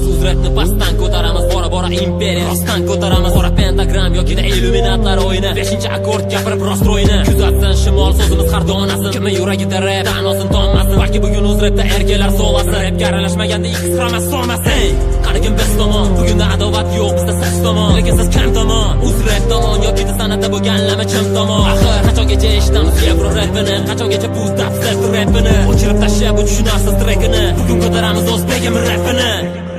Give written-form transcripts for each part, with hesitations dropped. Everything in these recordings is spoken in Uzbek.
uzratni pastdan ko'taramiz, bora imperiya rostdan ko'taramiz. Qora pentagram yokida illuminatlar o'yini, 5-akkord gapirib rost ro'yini. Kuzatsin shimol so'zimiz har donasin, kimning yuragida rap tanosin tonmasin. Balki bugun o'z rapda erkalar solasin, rapga aralashmaganda ikki xiramas solmasin. Qani kim biz tomon, bugunda adovat yo'q, bizda siz tomon, lekin siz kam tomon. Uz rap tomon yoki san'atda bo'lganlami chim tomon. Axir qachongacha eshitamiz Yevro rapini, qachongacha bu dubstep rapini. O'chirib tashlab bu tushunarsiz trekini, bugun ko'taramiz o'zbegim rapini.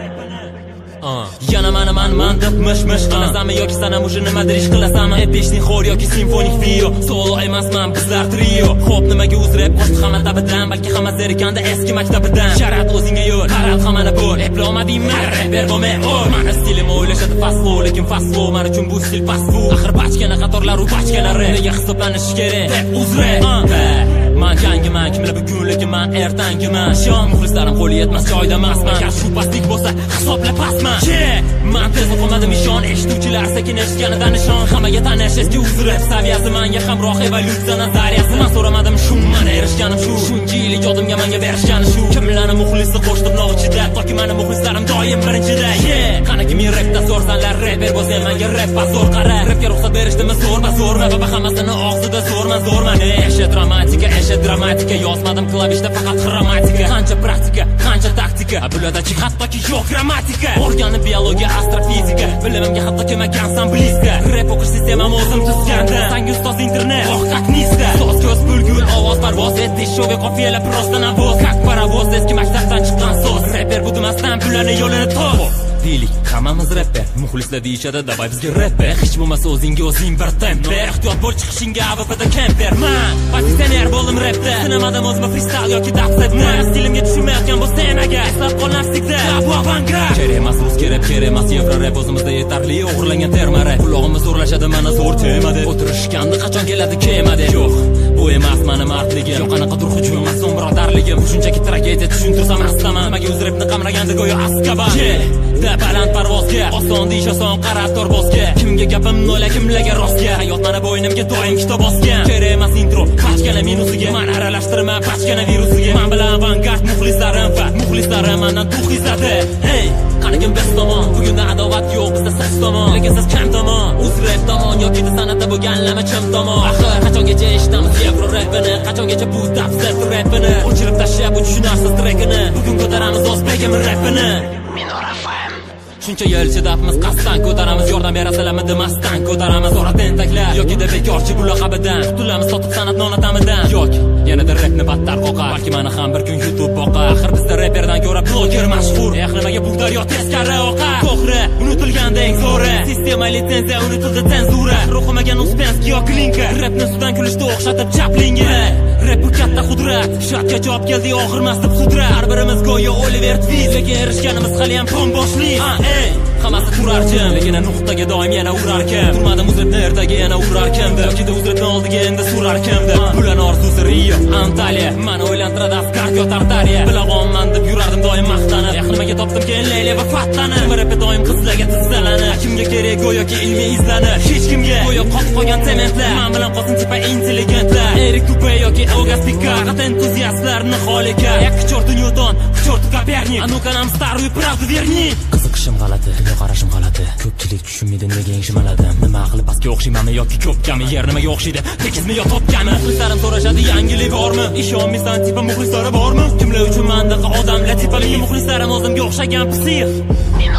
Yana man deb mish qilasanmi yoki sana mushi nimadir ish qilasanmi? Epishni xor yoki simfonik trio, solo emasman bizlar trio. Xo'p nimaga uz rap qo'shdi hamma tabidan, balki hamma zerikanda eski maktabidan. Sharat o'zingga yo'l, qarab hammani bo'l, eplamadingmi? Rapper bo'lmay o'l. Meni stilim o'ylashadi fast flow, lekin fast flow men uchun bu stil fast food. Axir bachkana qatorlar u bachkana rap, nega hisoblanish kerak? Rap uz rap. Man jangiman, kimlar bugun lekin man ertangiman. Shom muxlislarim qo'li yetmas joyda emasman. Agar shu pastlik bo'lsa hisobla pastman. Man tez o'qimadim ishon, eshituvchilar sekin eshitganidan nishon. Hammaga tanish eski uz rap saviyasi, menga hamroh evolyutsiya nazariyasi. Men so'ramadim shu, mana erishganim shu. Shuncha yil yodimga menga berishgani shu. Kimlarni muxlisni qo'shdim nochida, toki meni muxlislarim doim birinchida. Qani kim rapda so'rsanlar, rapper bo'lsam menga rap zo'r qara. Rapga ruxsat berishdimi zo'rma, baba hammasini og'zida zo'rman. Eshe dramatika, yozmadim klavishda faqat xromatika. Qancha praktika, qancha taktika, bularda hattoki yo'q grammatika. O'rganib biologiya, astrofizika, bilimimga hatto kelmagansan blizka. Rap o'qish sistemam o'zim tuzganda, sangi ustoz internet, qo'rqaqnista. So'z ko'z bulgul, ovoz parvoz etdi, sho'ga qofiyalar prosta navoz. Как паровоз, eski maktabdan chiqqan so'z. Rapper bu demasdan bularni yo'lini to'p. Deylik, hammamiz rapper, muxlislar deyishadi, davay bizga rapper. Hech bo'lmasa o'zingga o'zing bir temper. Ehtiyot bo'l chiqishingga AVPda kemper. Men pozitsioner bo'ldim rapda, sinamadim o'zimni freestyle yoki dubstep. Men stilimga tushunmayotgan bo'lsa enaga, eslab qol nafsingda. Bu avangard. Kerak emas rus rap, kerak emas Yevro rap, o'zimizda yetarli o'g'irlangan terma rap. Qulog'imiz zo'rlashadi, mana zo'r temada. O'tirishganda qachon keladi kemada. Yo'q, bu emas meni mardligim. Yo'q, qanaqadir hujum emas, so'mbirodarligim. Shunchaki tragediya tushuntirsam rastaman. Nimaga o'z rapni qamraganda go'yo Azkaban. Baland parvozga, oson deyish oson, qarab tur bosga. Kimga gapimni o'yla, kimlarga rostga. Hayot mana bo'ynimga doim kitob bosgan. Kerak emas intro, bachkana minusiga. Men aralashtirma bachkana virusiga. Men bilan avangard muxlislarim va muxlislarim mendan tuxizadi. Hey, qani kim biz tomon, bugunda adovat yo'q, bizda siz tomon, lekin siz kam tomon. Uz rap tomon yoki san'atda bo'lganlami chim tomon. Axir qachongacha eshitamiz Yevro rapini, qachongacha bu dubstep rapini. O'chirib tashlab bu tushunarsiz trekini, bugun ko'taramiz o'zbegim rapini. Shuncha yil chidabmiz, qasddan ko'taramiz, yordam berasizlarmi demasdan ko'taramiz. Qora tentaklar yokida bekorchi bu laqabidan, qutulamiz sotib san'atni ona tamidan. Yo'q, yanada rapni battar qoqar, balki meni ham bir kun YouTube boqar. Axir bizda rapperdan ko'ra bloger mashhur. Nimaga bu daryo teskari oqar? To'g'ri, unutilganda eng zo'ri. Sistema litsenziya unutildi senzura. O'qimagan Uspensky yoki Linker, rapni sudan kulishda o'xshatib Chaplinga. Rap bu katta qudrat, shartga javob keldi og'irmas deb sudra. Har birimiz go'yo Oliver Twist, lekin erishganimiz hali ham pom boshli. Hammasi turarkim, lekin nuqtaga doim yana urarkim. Turmadim uzribni ertaga yana urarkim. Yokida uzribni oldiga endi surarkim. Bularning orzusi Rio, Antaliya, meni o'ylantiradi Asgard yo Tartariya. Bilag'onman deb yurardim doim maqtanib. Nimaga topdim keyin Leyla va Fattani. Rapga doim qizlarga tizzalanib. Kimga kerak go'yoki ilmiy izlanib. Hech kimga go'yo qotib qolgan sementlar. Men bilan qolsin tipa intelligentlar. Erik Tupe yoki August Pika, qat entuziastlarni xolika. К черту Newton, к черту Коперник. А ну-ка нам старую правду верни. Qiziqishim g'alati, dunyoqarashim g'alati. Ko'pchilik tushunmaydi nega yengishmaladim. Nima qilib pastga o'xshaymanmi yoki ko'pkami? Yer nimaga o'xshaydi? Tekizmi yo topgami? Muxlislarim so'rashadi, yangilik bormi? Ishonmaysan tipa muxlislari bormi? Kimlar uchun mendaqa odamlar tipa, lekin muxlislarim o'zimga o'xshagan psix.